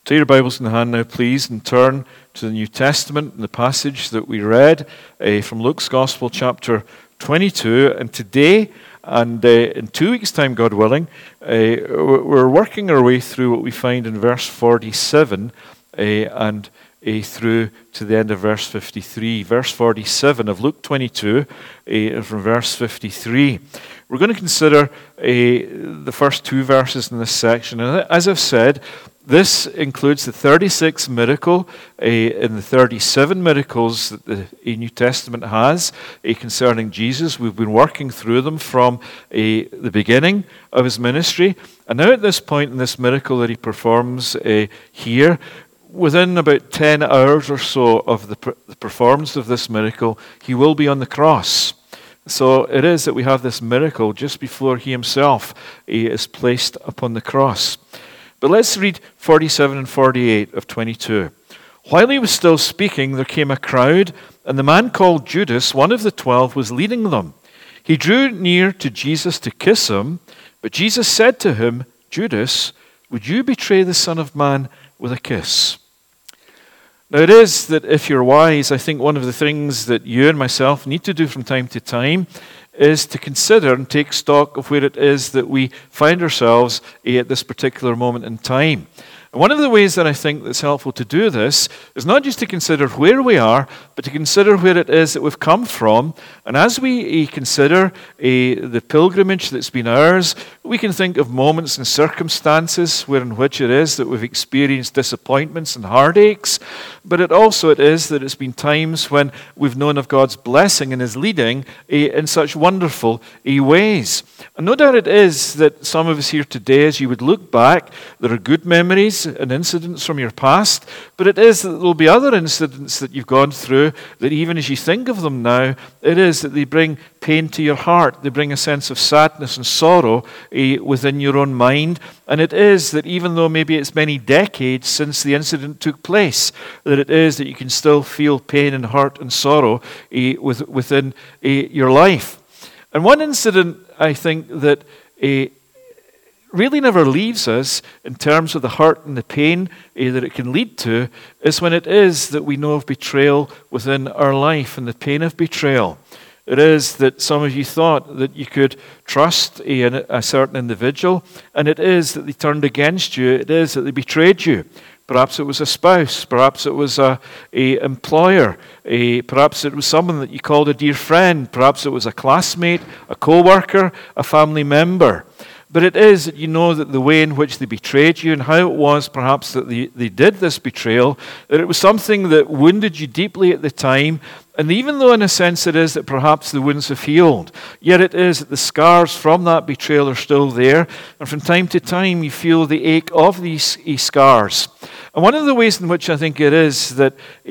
Take your Bibles in hand now, please, and turn to the New Testament and the passage that we read from Luke's Gospel, chapter 22. And today, and in 2 weeks' time, God willing, we're working our way through what we find in verse 47 and through to the end of verse 53. Verse 47 of Luke 22, from verse 53. We're going to consider the first two verses in this section. And as I've said, this includes the 36th miracle and the 37 miracles that the New Testament has concerning Jesus. We've been working through them from the beginning of his ministry. And now at this point in this miracle that he performs here, within about 10 hours or so of the performance of this miracle, he will be on the cross. So it is that we have this miracle just before he himself is placed upon the cross. But let's read 47 and 48 of 22. While he was still speaking, there came a crowd, and the man called Judas, one of the 12, was leading them. He drew near to Jesus to kiss him, but Jesus said to him, "Judas, would you betray the Son of Man with a kiss?" Now it is that if you're wise, I think one of the things that you and myself need to do from time to time is to consider and take stock of where it is that we find ourselves at this particular moment in time. And one of the ways that I think that's helpful to do this is not just to consider where we are, but to consider where it is that we've come from. And as we consider the pilgrimage that's been ours, we can think of moments and circumstances in which it is that we've experienced disappointments and heartaches. But it is that it's been times when we've known of God's blessing and his leading in such wonderful ways. And no doubt it is that some of us here today, as you would look back, there are good memories and incidents from your past, but it is that there will be other incidents that you've gone through that even as you think of them now, it is that they bring pain to your heart. They bring a sense of sadness and sorrow within your own mind. And it is that even though maybe it's many decades since the incident took place, that it is that you can still feel pain and hurt and sorrow within your life. And one incident, I think, that really never leaves us in terms of the hurt and the pain that it can lead to is when it is that we know of betrayal within our life and the pain of betrayal. It is that some of you thought that you could trust a certain individual, and it is that they turned against you. It is that they betrayed you. Perhaps it was a spouse. Perhaps it was a employer. Perhaps it was someone that you called a dear friend. Perhaps it was a classmate, a co-worker, a family member. But it is that you know that the way in which they betrayed you and how it was perhaps that they did this betrayal, that it was something that wounded you deeply at the time. And even though in a sense it is that perhaps the wounds have healed, yet it is that the scars from that betrayal are still there. And from time to time you feel the ache of these scars. And one of the ways in which I think it is that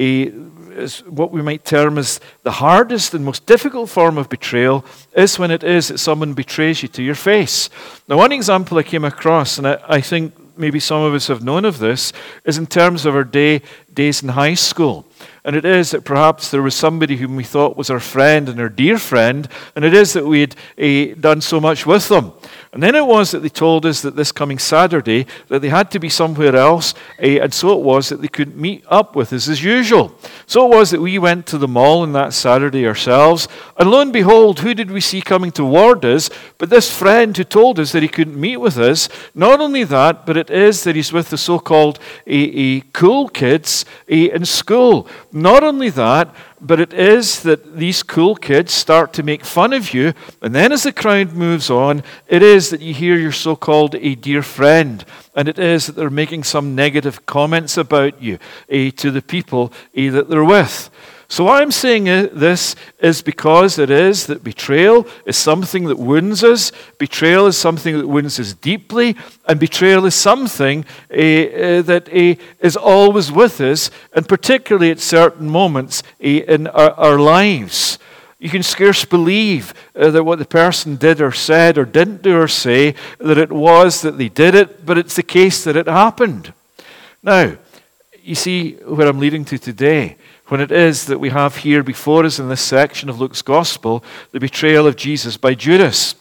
is what we might term as the hardest and most difficult form of betrayal is when it is that someone betrays you to your face. Now, one example I came across, and I think maybe some of us have known of this, is in terms of our days in high school. And it is that perhaps there was somebody whom we thought was our friend and our dear friend, and it is that we had done so much with them. And then it was that they told us that this coming Saturday that they had to be somewhere else, and so it was that they couldn't meet up with us as usual. So it was that we went to the mall on that Saturday ourselves, and lo and behold, who did we see coming toward us? But this friend who told us that he couldn't meet with us. Not only that, but it is that he's with the so-called cool kids in school. Not only that, but it is that these cool kids start to make fun of you, and then as the crowd moves on, it is that you hear your so-called a dear friend, and it is that they're making some negative comments about you to the people that they're with. So why I'm saying this is because it is that betrayal is something that wounds us. Betrayal is something that wounds us deeply. And betrayal is something that is always with us, and particularly at certain moments in our lives. You can scarce believe that what the person did or said or didn't do or say, that it was that they did it, but it's the case that it happened. Now, you see where I'm leading to today. When it is that we have here before us in this section of Luke's Gospel, the betrayal of Jesus by Judas.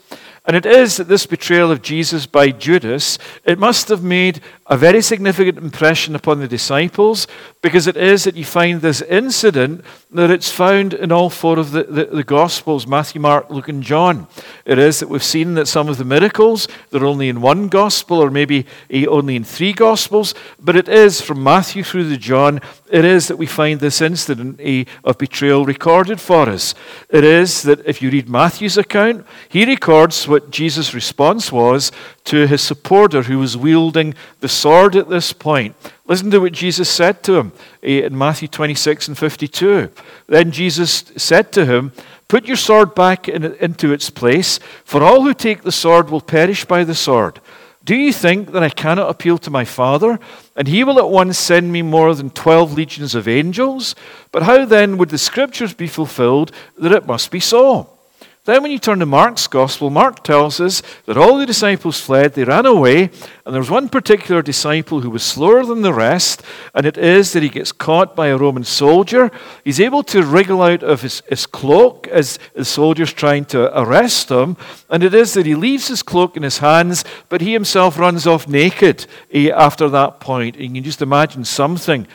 And it is that this betrayal of Jesus by Judas, it must have made a very significant impression upon the disciples, because it is that you find this incident that it's found in all four of the Gospels, Matthew, Mark, Luke, and John. It is that we've seen that some of the miracles, they're only in one Gospel, or maybe only in 3 Gospels, but it is from Matthew through to John, it is that we find this incident of betrayal recorded for us. It is that if you read Matthew's account, he records what Jesus' response was to his supporter who was wielding the sword at this point. Listen to what Jesus said to him in Matthew 26 and 52. Then Jesus said to him, "Put your sword back into its place, for all who take the sword will perish by the sword. Do you think that I cannot appeal to my Father, and he will at once send me more than 12 legions of angels? But how then would the Scriptures be fulfilled that it must be so?" Then when you turn to Mark's Gospel, Mark tells us that all the disciples fled, they ran away, and there was one particular disciple who was slower than the rest, and it is that he gets caught by a Roman soldier. He's able to wriggle out of his cloak as the soldier's trying to arrest him, and it is that he leaves his cloak in his hands, but he himself runs off naked after that point. And you can just imagine something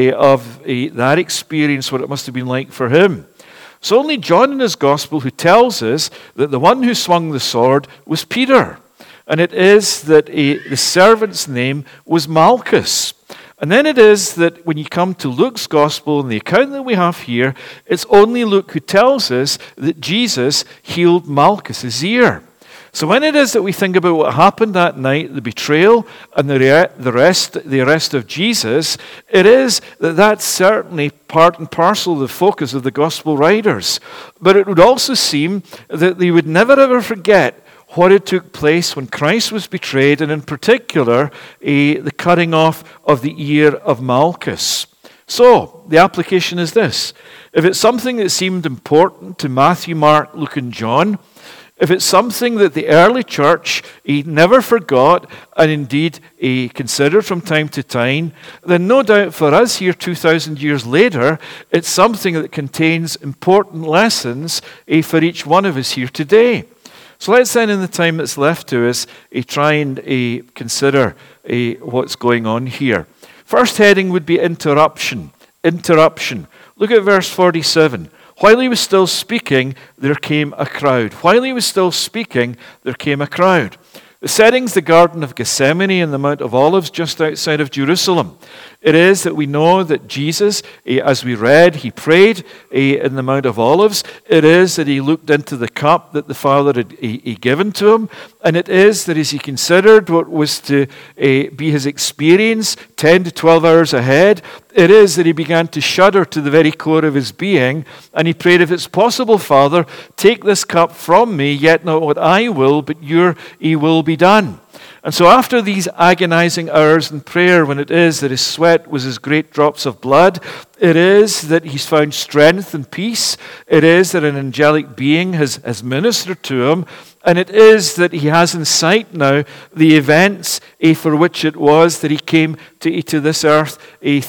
of that experience, what it must have been like for him. It's only John in his Gospel who tells us that the one who swung the sword was Peter. And it is that the servant's name was Malchus. And then it is that when you come to Luke's Gospel and the account that we have here, it's only Luke who tells us that Jesus healed Malchus's ear. So when it is that we think about what happened that night, the betrayal and the arrest of Jesus, it is that that's certainly part and parcel of the focus of the gospel writers. But it would also seem that they would never ever forget what had took place when Christ was betrayed, and in particular, the cutting off of the ear of Malchus. So, the application is this. If it's something that seemed important to Matthew, Mark, Luke, and John, if it's something that the early church never forgot and indeed considered from time to time, then no doubt for us here 2,000 years later, it's something that contains important lessons for each one of us here today. So let's then, in the time that's left to us, try and consider what's going on here. First heading would be interruption. Interruption. Look at verse 47. While he was still speaking, there came a crowd. While he was still speaking, there came a crowd. The setting's the Garden of Gethsemane and the Mount of Olives just outside of Jerusalem. It is that we know that Jesus, as we read, he prayed in the Mount of Olives. It is that he looked into the cup that the Father had given to him. And it is that as he considered what was to be his experience 10 to 12 hours ahead, it is that he began to shudder to the very core of his being. And he prayed, "If it's possible, Father, take this cup from me, yet not what I will, but your will be done." And so after these agonizing hours in prayer, when it is that his sweat was as great drops of blood, it is that he's found strength and peace. It is that an angelic being has ministered to him. And it is that he has in sight now the events for which it was that he came to this earth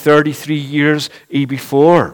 33 years before.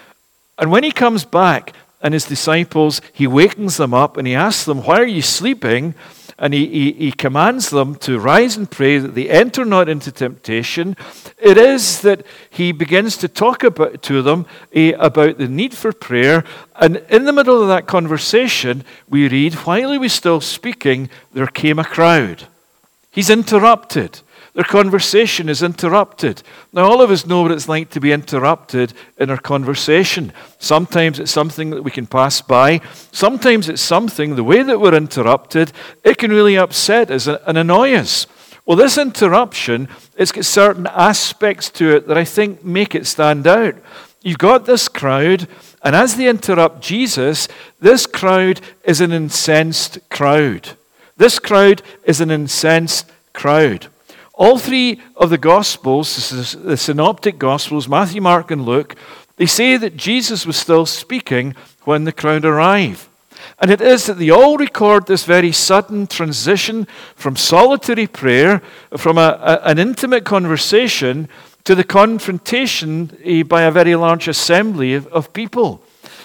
And when he comes back and his disciples, he wakens them up and he asks them, "Why are you sleeping?" And he commands them to rise and pray that they enter not into temptation. It is that he begins to talk to them about the need for prayer. And in the middle of that conversation, we read, while he was still speaking, there came a crowd. He's interrupted. Their conversation is interrupted. Now, all of us know what it's like to be interrupted in our conversation. Sometimes it's something that we can pass by. Sometimes it's something, the way that we're interrupted, it can really upset us and annoy us. Well, this interruption, it's got certain aspects to it that I think make it stand out. You've got this crowd, and as they interrupt Jesus, this crowd is an incensed crowd. This crowd is an incensed crowd. All 3 of the Gospels, the Synoptic Gospels, Matthew, Mark, and Luke, they say that Jesus was still speaking when the crowd arrived. And it is that they all record this very sudden transition from solitary prayer, from an intimate conversation, to the confrontation by a very large assembly of people.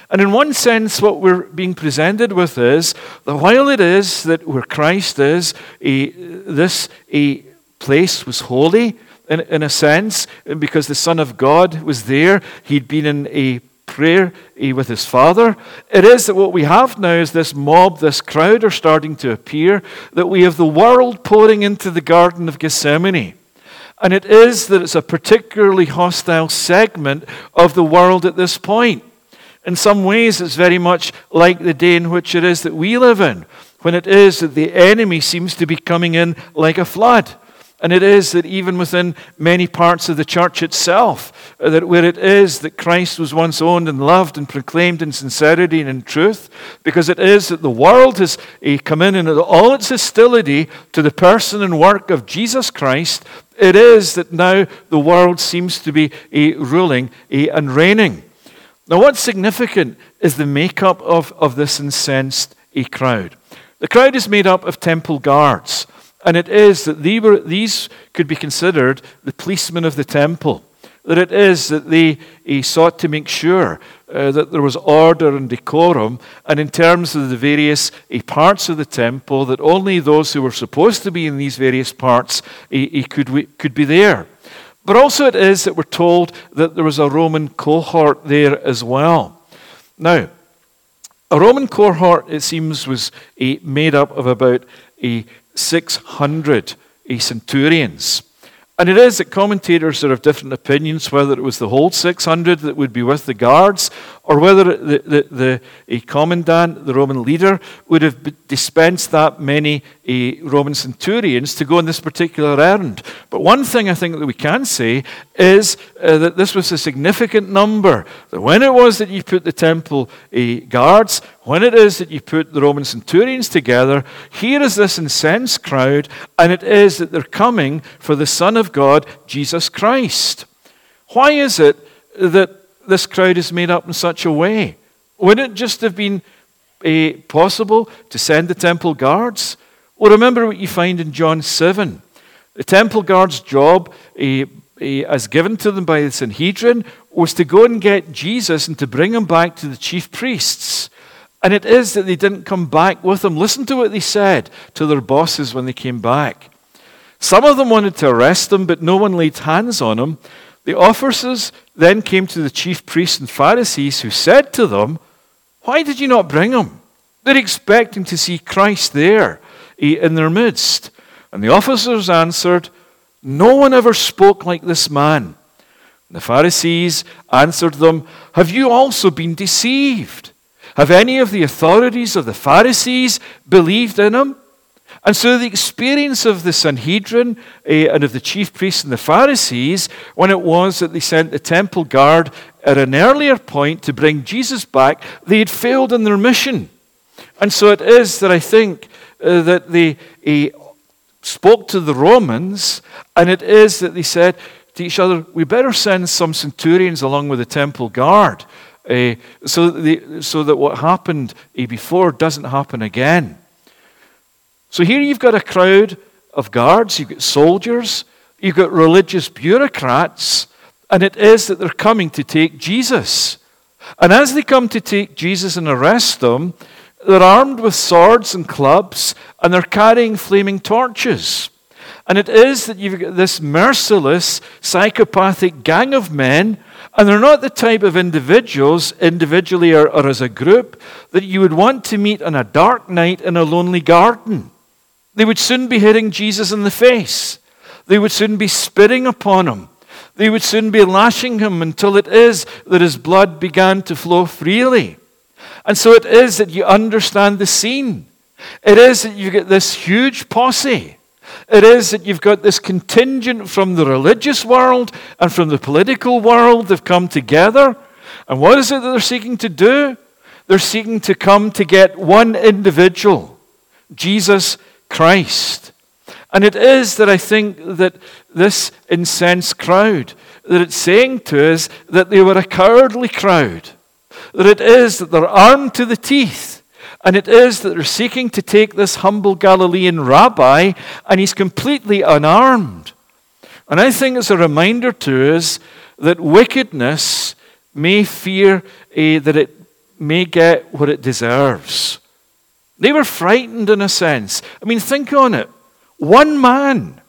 And in one sense, what we're being presented with is that while it is that where Christ is, this place was holy, in a sense, because the Son of God was there. He'd been in a prayer with his Father. It is that what we have now is this mob, this crowd are starting to appear, that we have the world pouring into the Garden of Gethsemane. And it is that it's a particularly hostile segment of the world at this point. In some ways, it's very much like the day in which it is that we live in, when it is that the enemy seems to be coming in like a flood. And it is that even within many parts of the church itself, that where it is that Christ was once owned and loved and proclaimed in sincerity and in truth, because it is that the world has come in all its hostility to the person and work of Jesus Christ, it is that now the world seems to be ruling and reigning. Now, what's significant is the makeup of this incensed crowd. The crowd is made up of temple guards. And it is that these could be considered the policemen of the temple. That it is that they sought to make sure that there was order and decorum, and in terms of the various parts of the temple, that only those who were supposed to be in these various parts could be there. But also it is that we're told that there was a Roman cohort there as well. Now, a Roman cohort, it seems, was made up of about 600 centurions. And it is that commentators are of different opinions whether it was the whole 600 that would be with the guards, or whether the commandant, the Roman leader, would have dispensed that many Roman centurions to go on this particular errand. But one thing I think that we can say is that this was a significant number. That when it was that you put the temple guards, when it is that you put the Roman centurions together, here is this incensed crowd, and it is that they're coming for the Son of God, Jesus Christ. Why is it that this crowd is made up in such a way? Wouldn't it just have been possible to send the temple guards? Well, remember what you find in John 7. The temple guards' job, as given to them by the Sanhedrin, was to go and get Jesus and to bring him back to the chief priests. And it is that they didn't come back with him. Listen to what they said to their bosses when they came back. Some of them wanted to arrest him, but no one laid hands on him. The officers then came to the chief priests and Pharisees, who said to them, "Why did you not bring him?" They're expecting to see Christ there in their midst. And the officers answered, "No one ever spoke like this man." And the Pharisees answered them, "Have you also been deceived? Have any of the authorities of the Pharisees believed in him?" And so the experience of the Sanhedrin and of the chief priests and the Pharisees, when it was that they sent the temple guard at an earlier point to bring Jesus back, they had failed in their mission. And so it is that I think that they spoke to the Romans, and it is that they said to each other, "We better send some centurions along with the temple guard so that what happened before doesn't happen again." So here you've got a crowd of guards, you've got soldiers, you've got religious bureaucrats, and it is that they're coming to take Jesus. And as they come to take Jesus and arrest him, they're armed with swords and clubs, and they're carrying flaming torches. And it is that you've got this merciless, psychopathic gang of men, and they're not the type of individuals, individually or as a group, that you would want to meet on a dark night in a lonely garden. They would soon be hitting Jesus in the face. They would soon be spitting upon him. They would soon be lashing him until it is that his blood began to flow freely. And so it is that you understand the scene. It is that you get this huge posse. It is that you've got this contingent from the religious world and from the political world. They've come together. And what is it that they're seeking to do? They're seeking to come to get one individual, Jesus Christ. And it is that I think that this incensed crowd, that it's saying to us that they were a cowardly crowd. That it is that they're armed to the teeth. And it is that they're seeking to take this humble Galilean rabbi, and he's completely unarmed. And I think it's a reminder to us that wickedness may fear that it may get what it deserves. They were frightened in a sense. I mean, think on it. One man.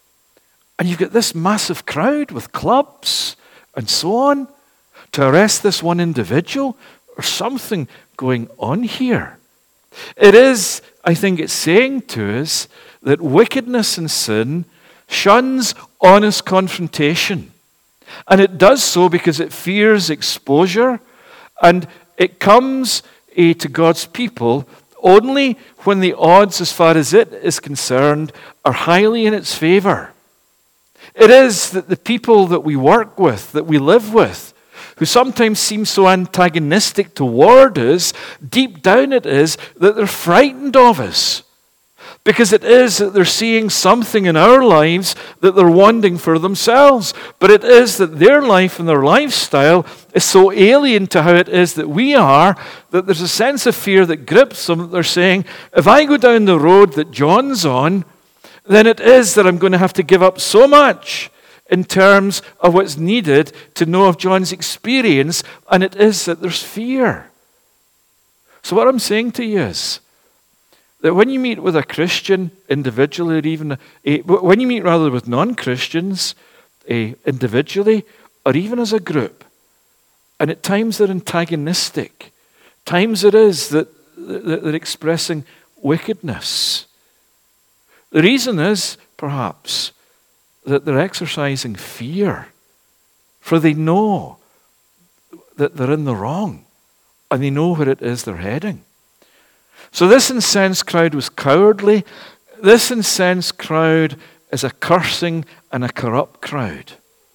And you've got this massive crowd with clubs and so on to arrest this one individual. Or something going on here. It is, I think it's saying to us that wickedness and sin shuns honest confrontation. And it does so because it fears exposure, and it comes to God's people only when the odds, as far as it is concerned, are highly in its favor. It is that the people that we work with, that we live with, who sometimes seem so antagonistic toward us, deep down it is that they're frightened of us. Because it is that they're seeing something in our lives that they're wanting for themselves. But it is that their life and their lifestyle is so alien to how it is that we are, that there's a sense of fear that grips them, that they're saying, if I go down the road that John's on, then it is that I'm going to have to give up so much in terms of what's needed to know of John's experience, and it is that there's fear. So what I'm saying to you is that when you meet with a Christian individually, or even when you meet rather with non-Christians individually, or even as a group, and at times they're antagonistic, times it is that they're expressing wickedness. The reason is, perhaps, that they're exercising fear, for they know that they're in the wrong, and they know where it is they're heading. So this incensed crowd was cowardly. This incensed crowd is a cursing and a corrupt crowd.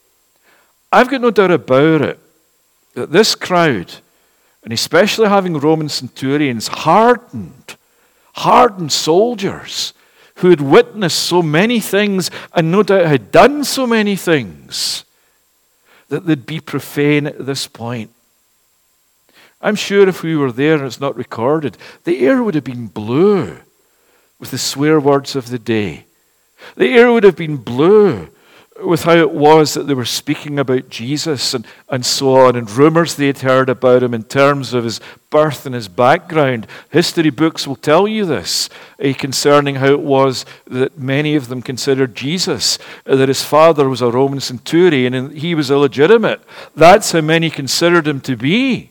I've got no doubt about it that this crowd, and especially having Roman centurions, hardened soldiers who had witnessed so many things and no doubt had done so many things, that they'd be profane at this point. I'm sure if we were there and it's not recorded, the air would have been blue with the swear words of the day. The air would have been blue with how it was that they were speaking about Jesus and so on, and rumors they had heard about him in terms of his birth and his background. History books will tell you this concerning how it was that many of them considered Jesus, that his father was a Roman centurion and he was illegitimate. That's how many considered him to be.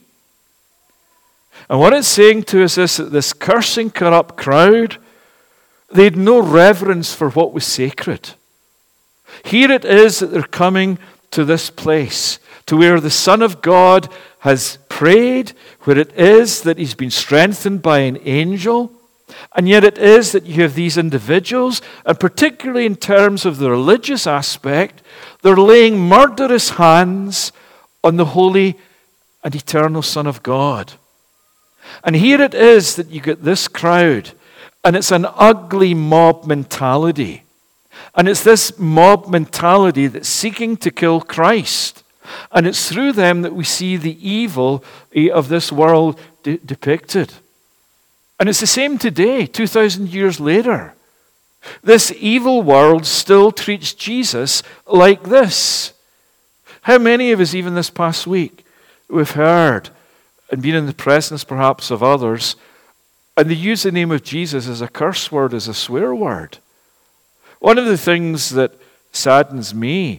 And what it's saying to us is that this cursing, corrupt crowd, they had no reverence for what was sacred. Here it is that they're coming to this place, to where the Son of God has prayed, where it is that he's been strengthened by an angel, and yet it is that you have these individuals, and particularly in terms of the religious aspect, they're laying murderous hands on the holy and eternal Son of God. And here it is that you get this crowd, and it's an ugly mob mentality. And it's this mob mentality that's seeking to kill Christ. And it's through them that we see the evil of this world depicted. And it's the same today, 2,000 years later. This evil world still treats Jesus like this. How many of us, even this past week, we've heard and been in the presence perhaps of others, and they use the name of Jesus as a curse word, as a swear word? One of the things that saddens me,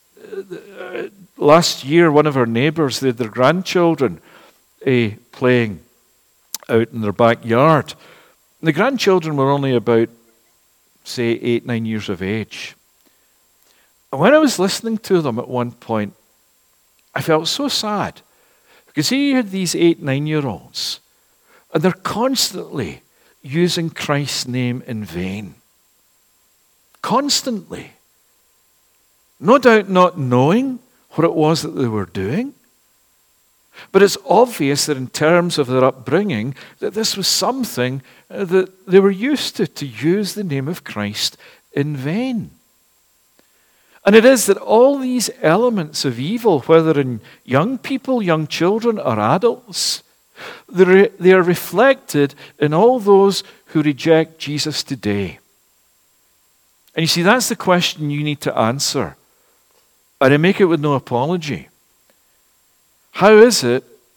last year one of our neighbours, they had their grandchildren playing out in their backyard. The grandchildren were only about, say, 8, 9 years of age. And when I was listening to them at one point, I felt so sad. Because here you had these 8, 9-year-olds, and they're constantly using Christ's name in vain. Constantly. No doubt not knowing what it was that they were doing. But it's obvious that in terms of their upbringing, that this was something that they were used to use the name of Christ in vain. And it is that all these elements of evil, whether in young people, young children, or adults, they are reflected in all those who reject Jesus today. And you see, that's the question you need to answer. And I make it with no apology. How is it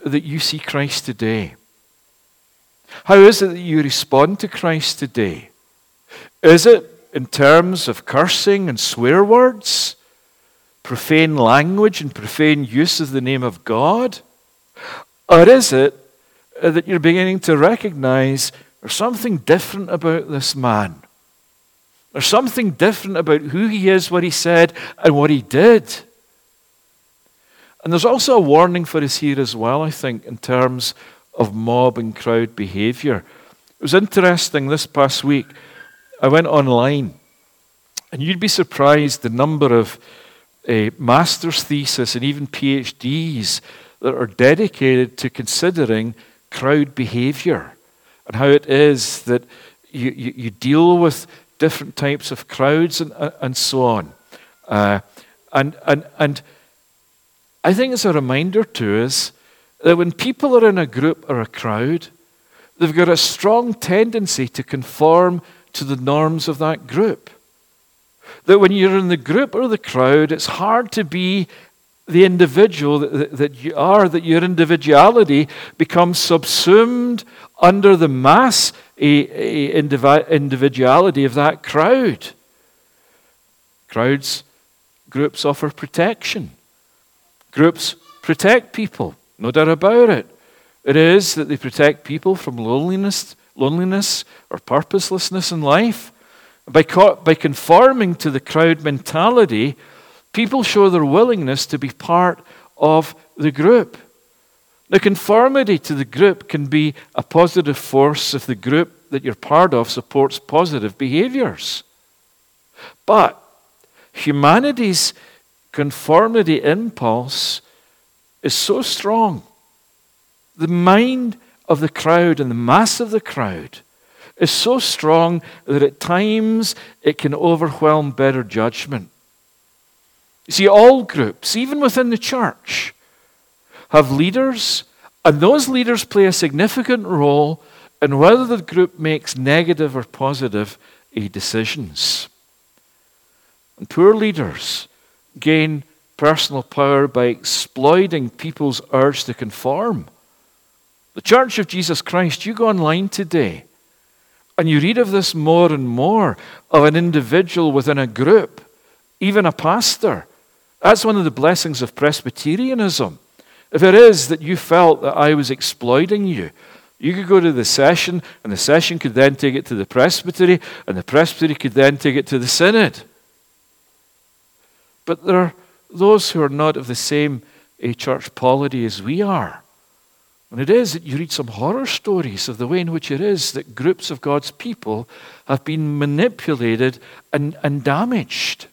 that you see Christ today? How is it that you respond to Christ today? Is it in terms of cursing and swear words, profane language and profane use of the name of God? Or is it that you're beginning to recognize there's something different about this man? There's something different about who he is, what he said, and what he did. And there's also a warning for us here as well, I think, in terms of mob and crowd behavior. It was interesting this past week. I went online, and you'd be surprised the number of master's thesis and even PhDs that are dedicated to considering crowd behavior and how it is that you deal with different types of crowds and so on. And I think it's a reminder to us that when people are in a group or a crowd, they've got a strong tendency to conform to the norms of that group. That when you're in the group or the crowd, it's hard to be the individual that you are, that your individuality becomes subsumed under the mass individuality of that crowd. Groups offer protection. Groups protect people, no doubt about it. It is that they protect people from loneliness or purposelessness in life. By conforming to the crowd mentality, people show their willingness to be part of the group. Now, conformity to the group can be a positive force if the group that you're part of supports positive behaviors. But humanity's conformity impulse is so strong. The mind of the crowd and the mass of the crowd is so strong that at times it can overwhelm better judgment. You see, all groups, even within the church, have leaders, and those leaders play a significant role in whether the group makes negative or positive decisions. And poor leaders gain personal power by exploiting people's urge to conform. The Church of Jesus Christ, you go online today, and you read of this more and more, of an individual within a group, even a pastor. That's one of the blessings of Presbyterianism. If it is that you felt that I was exploiting you, you could go to the session, and the session could then take it to the presbytery, and the presbytery could then take it to the synod. But there are those who are not of the same church polity as we are. And it is that you read some horror stories of the way in which it is that groups of God's people have been manipulated and damaged.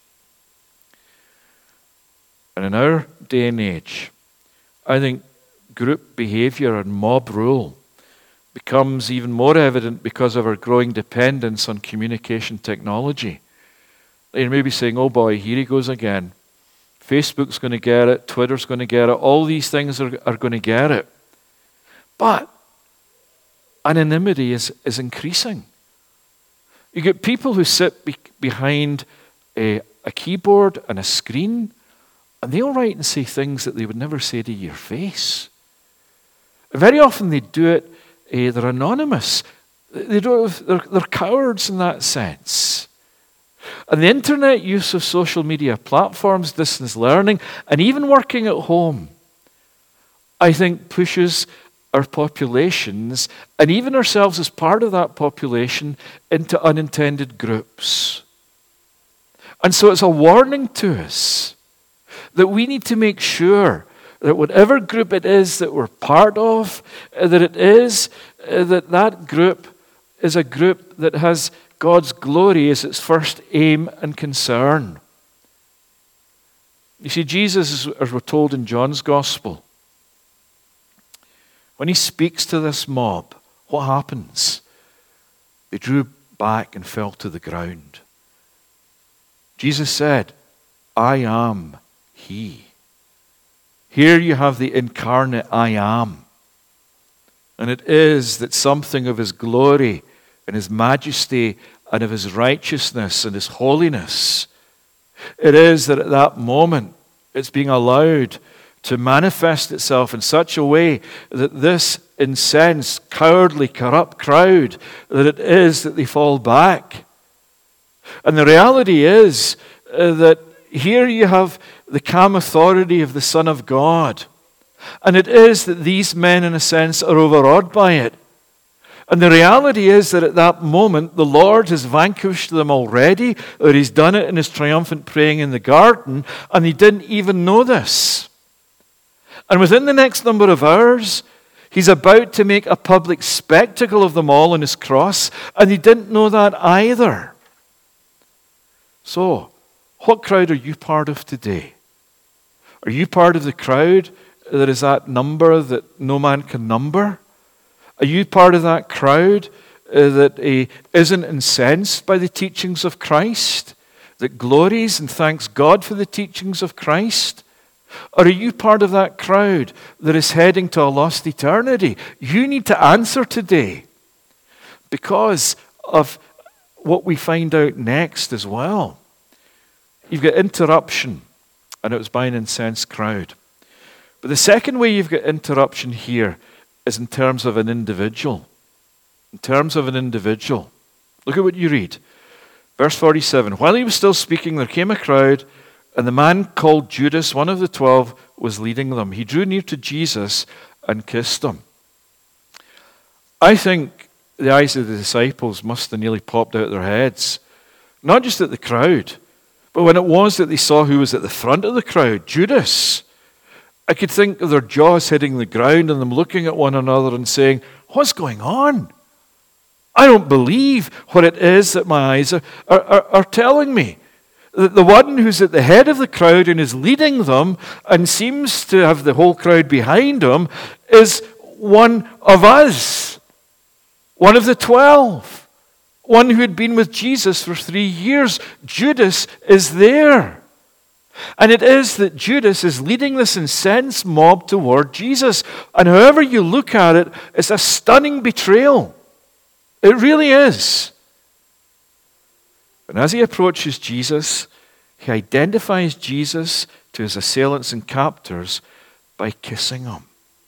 And in our day and age, I think group behavior and mob rule becomes even more evident because of our growing dependence on communication technology. You may be saying, oh boy, here he goes again. Facebook's going to get it, Twitter's going to get it, all these things are going to get it. But anonymity is increasing. You get people who sit behind a keyboard and a screen, and they'll write and say things that they would never say to your face. And very often they do it, they're anonymous. They're cowards in that sense. And the internet use of social media platforms, distance learning, and even working at home, I think pushes our populations, and even ourselves as part of that population, into unintended groups. And so it's a warning to us that we need to make sure that whatever group it is that we're part of, that it is that group is a group that has God's glory as its first aim and concern. You see, Jesus, as we're told in John's Gospel, when he speaks to this mob, what happens? They drew back and fell to the ground. Jesus said, I am he. Here you have the incarnate I am. And it is that something of his glory and his majesty and of his righteousness and his holiness, it is that at that moment it's being allowed to manifest itself in such a way that this incensed, cowardly, corrupt crowd, that it is that they fall back. And the reality is that here you have the calm authority of the Son of God. And it is that these men, in a sense, are overawed by it. And the reality is that at that moment, the Lord has vanquished them already, or he's done it in his triumphant praying in the garden, and he didn't even know this. And within the next number of hours, he's about to make a public spectacle of them all on his cross, and he didn't know that either. So, what crowd are you part of today? Are you part of the crowd that is that number that no man can number? Are you part of that crowd that isn't incensed by the teachings of Christ, that glories and thanks God for the teachings of Christ? Or are you part of that crowd that is heading to a lost eternity? You need to answer today because of what we find out next as well. You've got interruption, and it was by an incensed crowd. But the second way you've got interruption here is in terms of an individual. In terms of an individual. Look at what you read. Verse 47, while he was still speaking, there came a crowd, and the man called Judas, one of the 12, was leading them. He drew near to Jesus and kissed him. I think the eyes of the disciples must have nearly popped out their heads. Not just at the crowd, but when it was that they saw who was at the front of the crowd, Judas. I could think of their jaws hitting the ground and them looking at one another and saying, what's going on? I don't believe what it is that my eyes are telling me. That the one who's at the head of the crowd and is leading them and seems to have the whole crowd behind him is one of us. One of the 12. One who had been with Jesus for 3 years. Judas is there. And it is that Judas is leading this incensed mob toward Jesus. And however you look at it, it's a stunning betrayal. It really is. And as he approaches Jesus, he identifies Jesus to his assailants and captors by kissing him.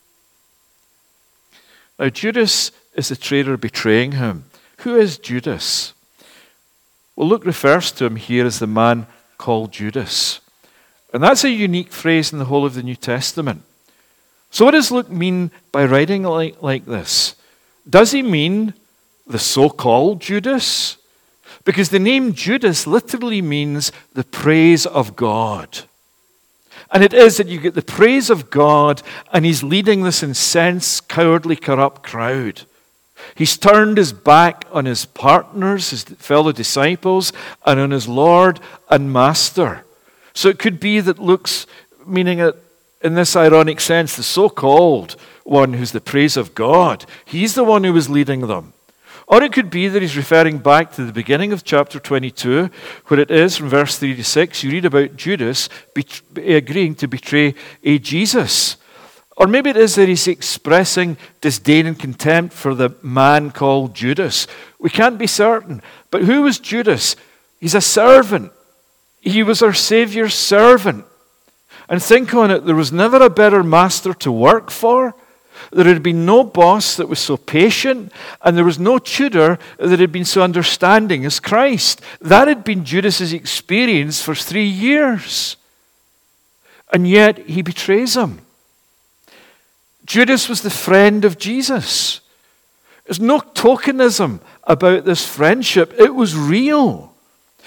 Now, Judas is the traitor betraying him. Who is Judas? Well, Luke refers to him here as the man called Judas. And that's a unique phrase in the whole of the New Testament. So what does Luke mean by writing like this? Does he mean the so-called Judas? Because the name Judas literally means the praise of God. And it is that you get the praise of God, and he's leading this incensed, cowardly, corrupt crowd. He's turned his back on his partners, his fellow disciples, and on his Lord and Master. So it could be that Luke's meaning it in this ironic sense, the so-called one who's the praise of God. He's the one who was leading them. Or it could be that he's referring back to the beginning of chapter 22, where it is from verse 3 to 6, you read about Judas agreeing to betray Jesus. Or maybe it is that he's expressing disdain and contempt for the man called Judas. We can't be certain. But who was Judas? He's a servant. He was our Savior's servant. And think on it, there was never a better master to work for. There had been no boss that was so patient, and there was no tutor that had been so understanding as Christ. That had been Judas's experience for 3 years. And yet he betrays him. Judas was the friend of Jesus. There's no tokenism about this friendship. It was real.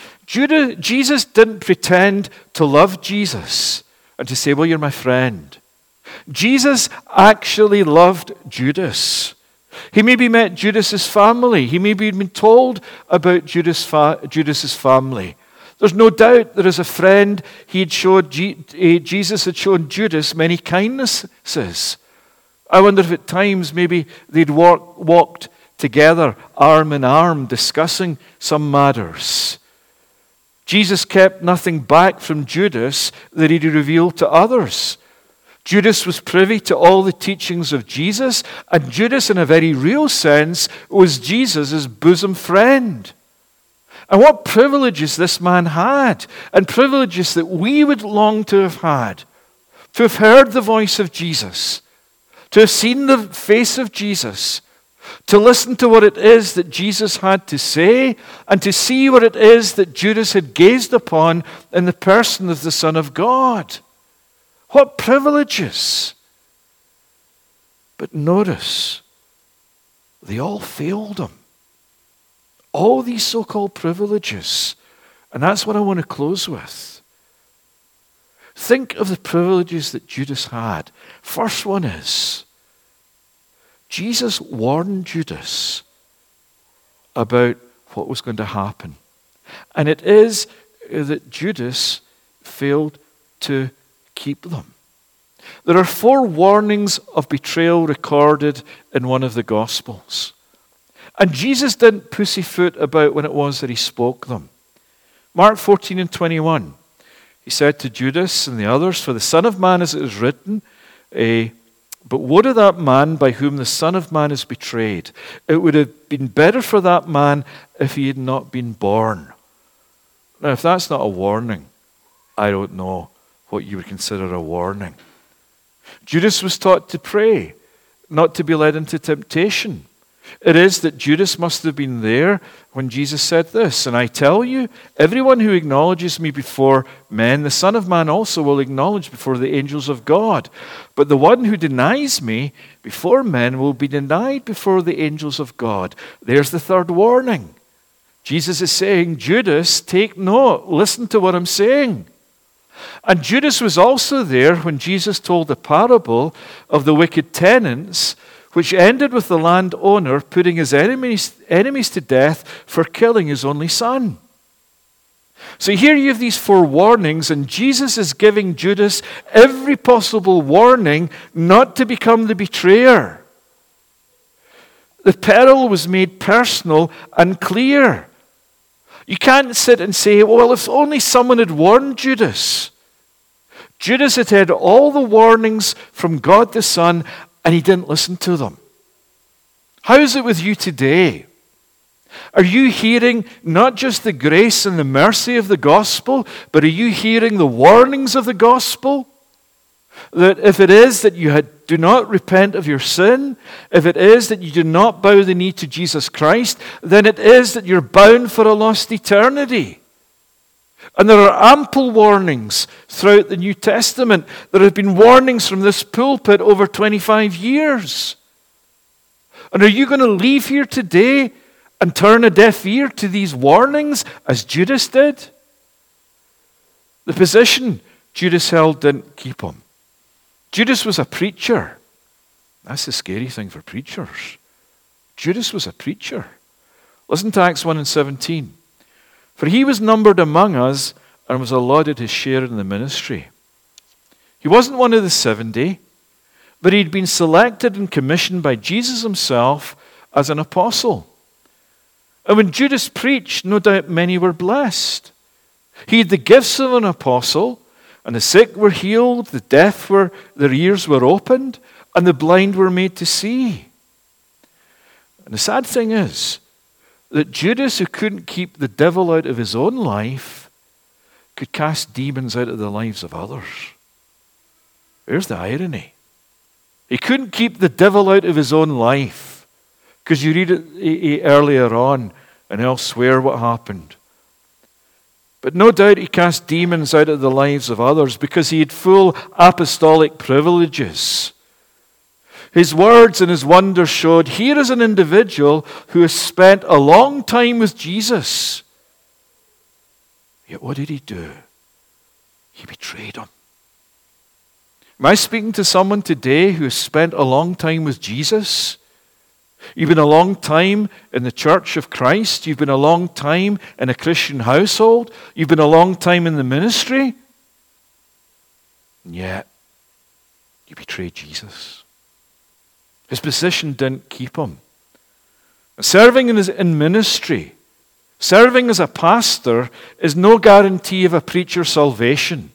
Jesus didn't pretend to love Jesus and to say, well, you're my friend. Jesus actually loved Judas. He maybe met Judas's family. He maybe had been told about Judas's family. There's no doubt that as a friend, Jesus had shown Judas many kindnesses. I wonder if at times maybe they'd walked together, arm in arm, discussing some matters. Jesus kept nothing back from Judas that he'd reveal to others. Judas was privy to all the teachings of Jesus, and Judas, in a very real sense, was Jesus' bosom friend. And what privileges this man had, and privileges that we would long to have had. to have heard the voice of Jesus, to have seen the face of Jesus, to listen to what it is that Jesus had to say, and to see what it is that Judas had gazed upon in the person of the Son of God. What privileges! But notice, they all failed him. All these so-called privileges. And that's what I want to close with. Think of the privileges that Judas had. First one is, Jesus warned Judas about what was going to happen. And it is that Judas failed to keep them. There are 4 warnings of betrayal recorded in one of the Gospels. And Jesus didn't pussyfoot about when it was that he spoke them. Mark 14 and 21. He said to Judas and the others, "For the Son of Man, as it is written, but woe to that man by whom the Son of Man is betrayed. It would have been better for that man if he had not been born." Now, if that's not a warning, I don't know what you would consider a warning. Judas was taught to pray, not to be led into temptation. It is that Judas must have been there when Jesus said this, "And I tell you, everyone who acknowledges me before men, the Son of Man also will acknowledge before the angels of God. But the one who denies me before men will be denied before the angels of God." There's the third warning. Jesus is saying, Judas, take note, listen to what I'm saying. And Judas was also there when Jesus told the parable of the wicked tenants, which ended with the landowner putting his enemies to death for killing his only son. So here you have these 4 warnings, and Jesus is giving Judas every possible warning not to become the betrayer. The peril was made personal and clear. You can't sit and say, well, if only someone had warned Judas. Judas had heard all the warnings from God the Son, and he didn't listen to them. How is it with you today? Are you hearing not just the grace and the mercy of the gospel, but are you hearing the warnings of the gospel? That if it is that you do not repent of your sin, if it is that you do not bow the knee to Jesus Christ, then it is that you're bound for a lost eternity. And there are ample warnings throughout the New Testament. There have been warnings from this pulpit over 25 years. And are you going to leave here today and turn a deaf ear to these warnings as Judas did? The position Judas held didn't keep him. Judas was a preacher. That's the scary thing for preachers. Judas was a preacher. Listen to Acts 1 and 17. "For he was numbered among us and was allotted his share in the ministry." He wasn't one of the 70, but he'd been selected and commissioned by Jesus himself as an apostle. And when Judas preached, no doubt many were blessed. He had the gifts of an apostle, and the sick were healed, the deaf their ears were opened, and the blind were made to see. And the sad thing is that Judas, who couldn't keep the devil out of his own life, could cast demons out of the lives of others. There's the irony. He couldn't keep the devil out of his own life, because you read it earlier on and elsewhere what happened. But no doubt he cast demons out of the lives of others because he had full apostolic privileges. His words and his wonders showed, here is an individual who has spent a long time with Jesus. Yet what did he do? He betrayed him. Am I speaking to someone today who has spent a long time with Jesus? You've been a long time in the church of Christ. You've been a long time in a Christian household. You've been a long time in the ministry. And yet, you betrayed Jesus. His position didn't keep him. Serving in ministry, serving as a pastor, is no guarantee of a preacher's salvation.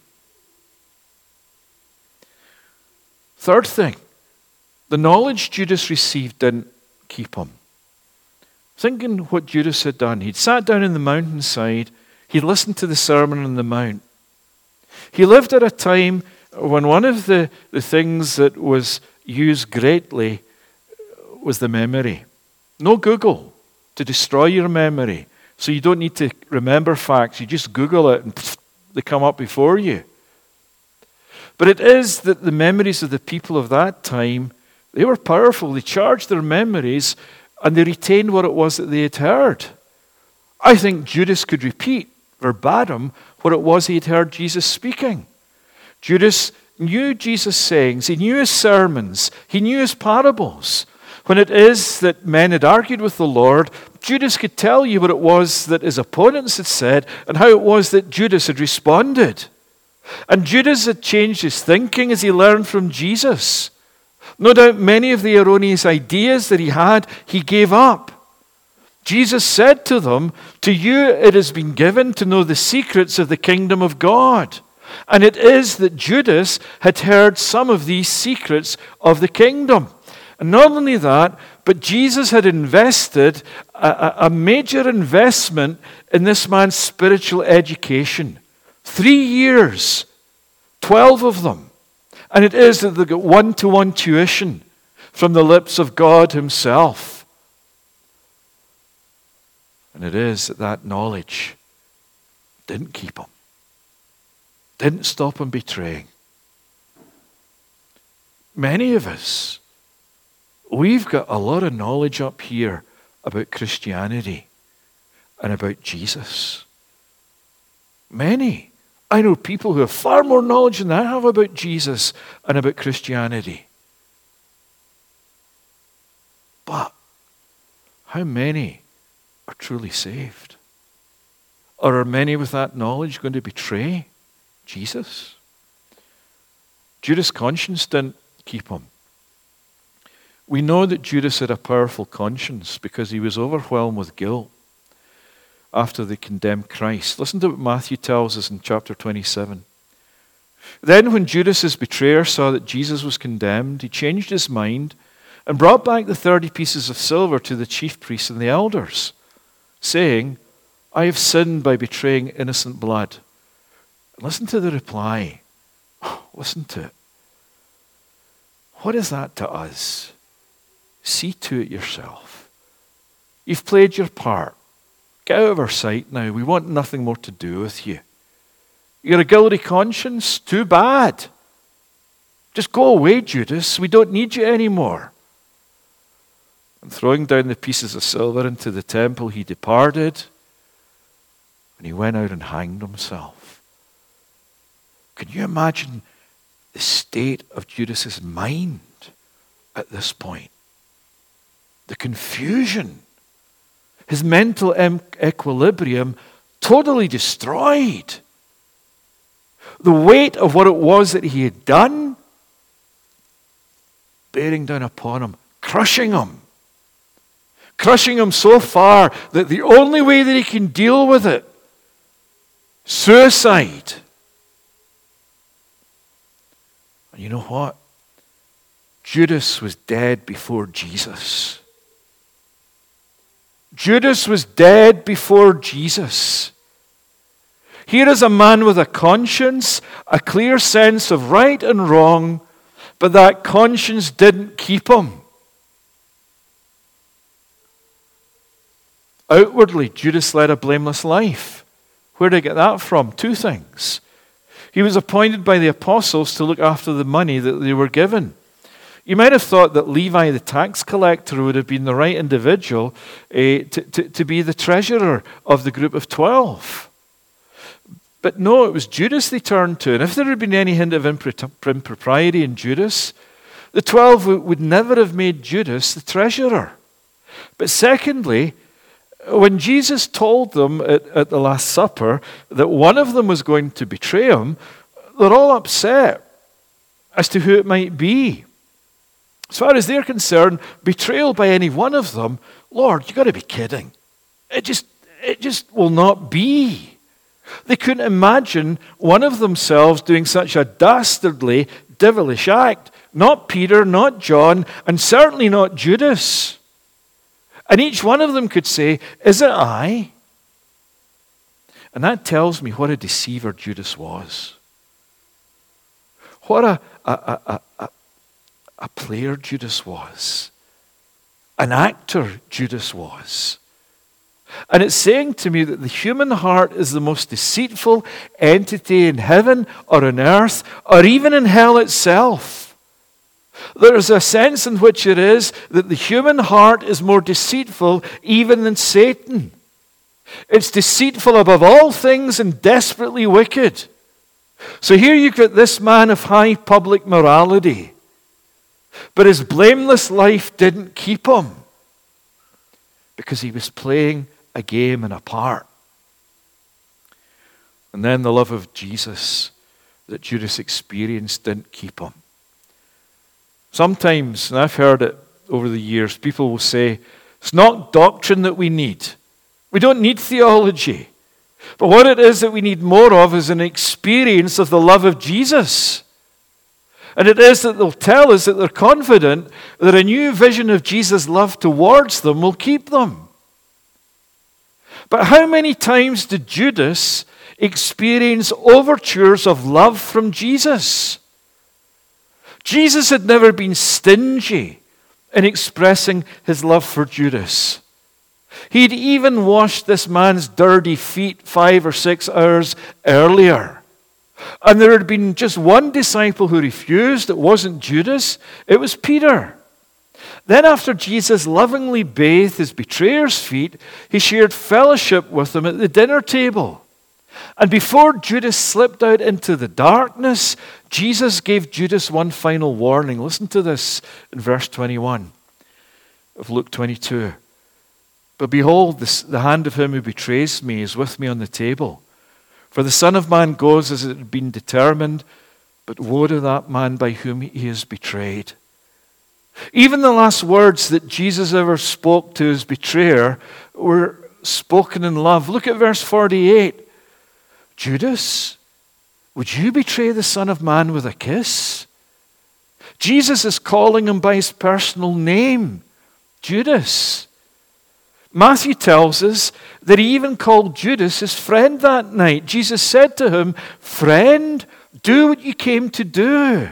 Third thing, the knowledge Judas received didn't keep him. Thinking what Judas had done, he'd sat down in the mountainside, he listened to the Sermon on the Mount. He lived at a time when one of the things that was used greatly was the memory. No Google to destroy your memory. So you don't need to remember facts. You just Google it and they come up before you. But it is that the memories of the people of that time, they were powerful. They charged their memories and they retained what it was that they had heard. I think Judas could repeat verbatim what it was he had heard Jesus speaking. Judas knew Jesus' sayings. He knew his sermons. He knew his parables. When it is that men had argued with the Lord, Judas could tell you what it was that his opponents had said and how it was that Judas had responded. And Judas had changed his thinking as he learned from Jesus. No doubt many of the erroneous ideas that he had, he gave up. Jesus said to them, "To you it has been given to know the secrets of the kingdom of God." And it is that Judas had heard some of these secrets of the kingdom. And not only that, but Jesus had invested a major investment in this man's spiritual education. 3 years, 12 of them. And it is that they got one-to-one tuition from the lips of God himself. And it is that that knowledge didn't keep him. Didn't stop him betraying. Many of us, we've got a lot of knowledge up here about Christianity and about Jesus. Many. I know people who have far more knowledge than I have about Jesus and about Christianity. But how many are truly saved? Or are many with that knowledge going to betray Jesus? Judas' conscience didn't keep him. We know that Judas had a powerful conscience because he was overwhelmed with guilt after they condemned Christ. Listen to what Matthew tells us in chapter 27. Then when Judas, his betrayer, saw that Jesus was condemned, he changed his mind and brought back the 30 pieces of silver to the chief priests and the elders, saying, "I have sinned by betraying innocent blood." Listen to the reply. Listen to it. What is that to us? See to it yourself. You've played your part. Get out of our sight now. We want nothing more to do with you. You're a guilty conscience? Too bad. Just go away, Judas. We don't need you anymore. And throwing down the pieces of silver into the temple, he departed and he went out and hanged himself. Can you imagine the state of Judas's mind at this point? The confusion. His mental equilibrium totally destroyed. The weight of what it was that he had done bearing down upon him, crushing him. Crushing him so far that the only way that he can deal with it, suicide. And you know what? Judas was dead before Jesus. Judas was dead before Jesus. Here is a man with a conscience, a clear sense of right and wrong, but that conscience didn't keep him. Outwardly, Judas led a blameless life. Where did he get that from? 2 things. He was appointed by the apostles to look after the money that they were given. You might have thought that Levi, the tax collector, would have been the right individual to be the treasurer of the group of 12. But no, it was Judas they turned to. And if there had been any hint of impropriety in Judas, the 12 would never have made Judas the treasurer. But secondly, when Jesus told them at the Last Supper that one of them was going to betray him, they're all upset as to who it might be. As far as they're concerned, betrayal by any one of them, Lord, you've got to be kidding. It just will not be. They couldn't imagine one of themselves doing such a dastardly, devilish act. Not Peter, not John, and certainly not Judas. And each one of them could say, "Is it I?" And that tells me what a deceiver Judas was. What a player Judas was. An actor Judas was. And it's saying to me that the human heart is the most deceitful entity in heaven or on earth or even in hell itself. There is a sense in which it is that the human heart is more deceitful even than Satan. It's deceitful above all things and desperately wicked. So here you've got this man of high public morality, but his blameless life didn't keep him because he was playing a game and a part. And then the love of Jesus that Judas experienced didn't keep him. Sometimes, and I've heard it over the years, people will say, it's not doctrine that we need. We don't need theology. But what it is that we need more of is an experience of the love of Jesus. And it is that they'll tell us that they're confident that a new vision of Jesus' love towards them will keep them. But how many times did Judas experience overtures of love from Jesus? Jesus had never been stingy in expressing his love for Judas. He'd even washed this man's dirty feet 5 or 6 hours earlier. And there had been just one disciple who refused. It wasn't Judas, it was Peter. Then after Jesus lovingly bathed his betrayer's feet, he shared fellowship with them at the dinner table. And before Judas slipped out into the darkness, Jesus gave Judas one final warning. Listen to this in verse 21 of Luke 22. But behold, the hand of him who betrays me is with me on the table. For the Son of Man goes as it had been determined, but woe to that man by whom he is betrayed. Even the last words that Jesus ever spoke to his betrayer were spoken in love. Look at verse 48. Judas, would you betray the Son of Man with a kiss? Jesus is calling him by his personal name, Judas. Matthew tells us that he even called Judas his friend that night. Jesus said to him, "Friend, do what you came to do."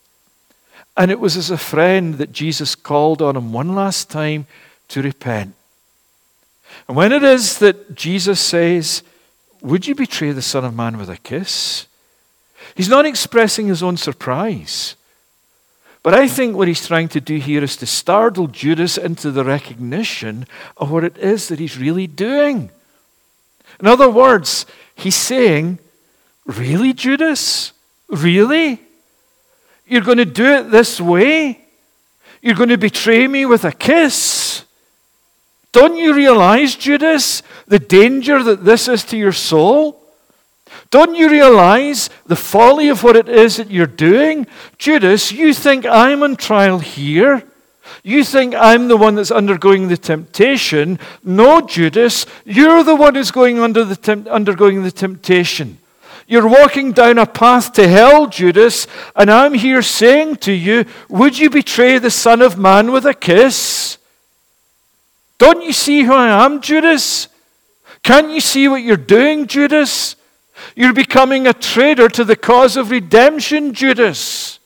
And it was as a friend that Jesus called on him one last time to repent. And when it is that Jesus says, "Would you betray the Son of Man with a kiss?" he's not expressing his own surprise. But I think what he's trying to do here is to startle Judas into the recognition of what it is that he's really doing. In other words, he's saying, "Really, Judas? Really? You're going to do it this way? You're going to betray me with a kiss? Don't you realize, Judas, the danger that this is to your soul? Don't you realize the folly of what it is that you're doing? Judas, you think I'm on trial here? You think I'm the one that's undergoing the temptation? No, Judas, you're the one who's undergoing the temptation. You're walking down a path to hell, Judas, and I'm here saying to you, would you betray the Son of Man with a kiss? Don't you see who I am, Judas? Can't you see what you're doing, Judas? You're becoming a traitor to the cause of redemption, Judas.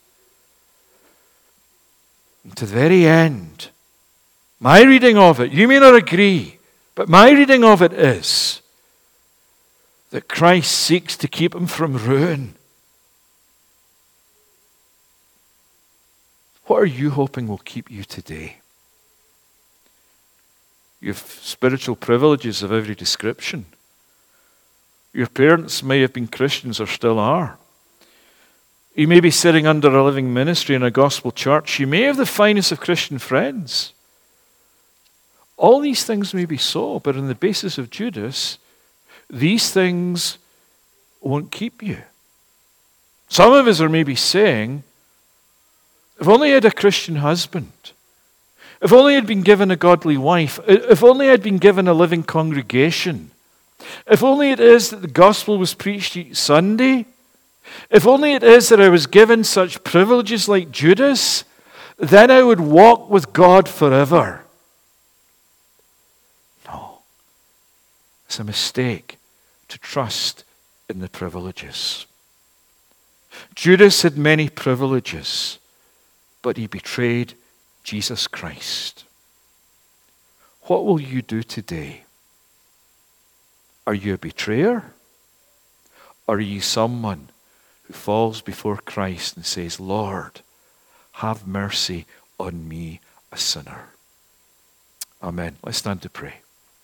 And to the very end, my reading of it, you may not agree, but my reading of it is that Christ seeks to keep him from ruin. What are you hoping will keep you today? You have spiritual privileges of every description. Your parents may have been Christians or still are. You may be sitting under a living ministry in a gospel church. You may have the finest of Christian friends. All these things may be so, but on the basis of Judas, these things won't keep you. Some of us are maybe saying, if only I had a Christian husband, if only I'd been given a godly wife, if only I'd been given a living congregation, if only it is that the gospel was preached each Sunday, if only it is that I was given such privileges like Judas, then I would walk with God forever. No. It's a mistake to trust in the privileges. Judas had many privileges, but he betrayed Jesus Christ. What will you do today? Are you a betrayer? Or are you someone who falls before Christ and says, Lord, have mercy on me, a sinner? Amen. Let's stand to pray.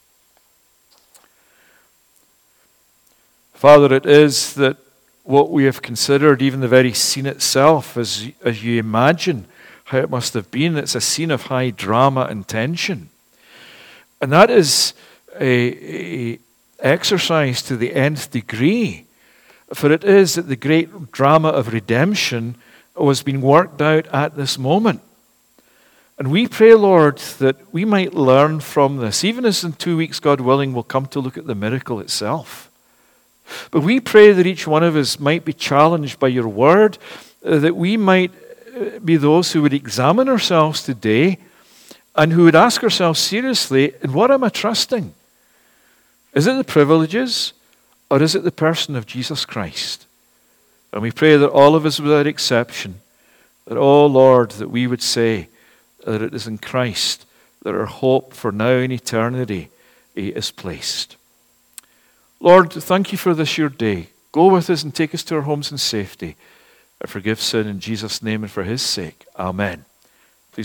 Father, it is that what we have considered, even the very scene itself, as you imagine how it must have been, it's a scene of high drama and tension. And that is a exercise to the nth degree. For it is that the great drama of redemption was being worked out at this moment. And we pray, Lord, that we might learn from this, even as in 2 weeks, God willing, we'll come to look at the miracle itself. But we pray that each one of us might be challenged by your word, that we might be those who would examine ourselves today and who would ask ourselves seriously, in what am I trusting? Is it the privileges or is it the person of Jesus Christ? And we pray that all of us without exception, that, oh Lord, that we would say that it is in Christ that our hope for now and eternity is placed. Lord, thank you for this your day. Go with us and take us to our homes in safety. I forgive sin in Jesus' name and for his sake. Amen.